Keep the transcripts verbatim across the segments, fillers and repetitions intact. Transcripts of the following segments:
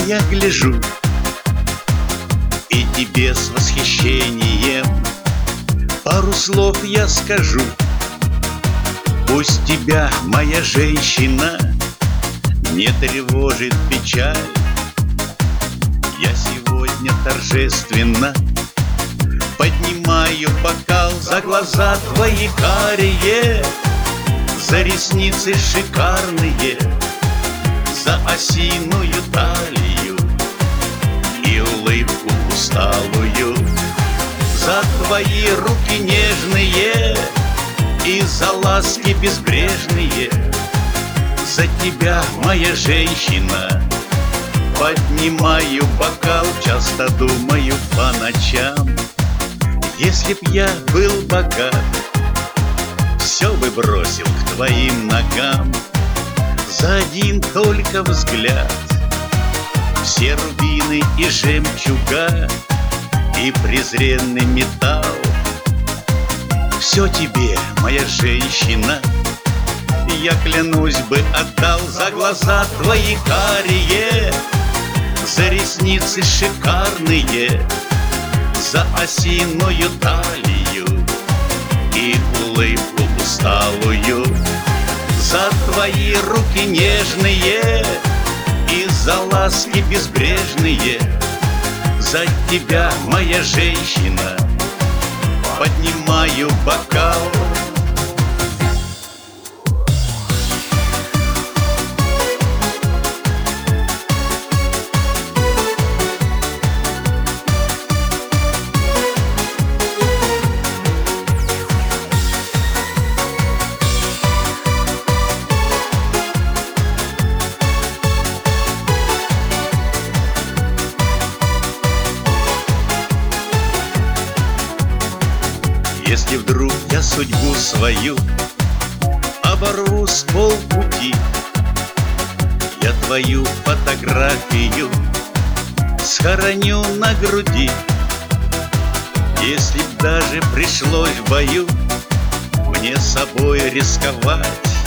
я гляжу, и тебе с восхищением пару слов я скажу. Пусть тебя, моя женщина, не тревожит печаль. Я сегодня торжественно поднимаю бокал за глаза твои карие, за ресницы шикарные, за осиную талию и улыбку усталую, за твои руки нежные и за ласки безбрежные. За тебя, моя женщина, поднимаю бокал, часто думаю по ночам. Если б я был богат, все бы бросил к твоим ногам. За один только взгляд все рубины и жемчуга и презренный металл. Все тебе, моя женщина, я клянусь бы отдал за глаза твои карие, за ресницы шикарные, за осиную талию и улыбку усталую, за твои руки нежные и за ласки безбрежные. За тебя, моя женщина, поднимаю бокал. Если вдруг я судьбу свою оборву с полпути, я твою фотографию схороню на груди. Если б даже пришлось в бою мне собой рисковать,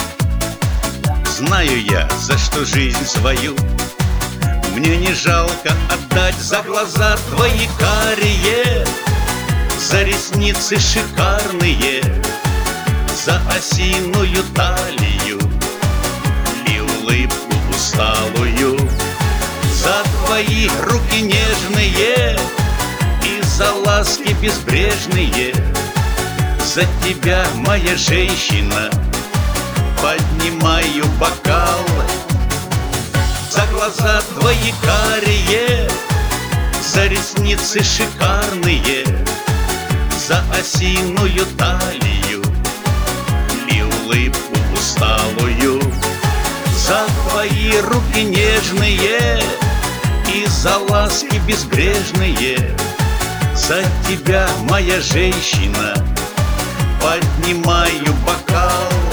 знаю я, за что жизнь свою мне не жалко отдать. За глаза твои карие, за ресницы шикарные, за осиную талию и улыбку усталую, за твои руки нежные и за ласки безбрежные. За тебя, моя женщина, поднимаю бокал. За глаза твои карие, за ресницы шикарные, за осиную талию и улыбку усталую, за твои руки нежные и за ласки безбрежные. За тебя, моя женщина, поднимаю бокал.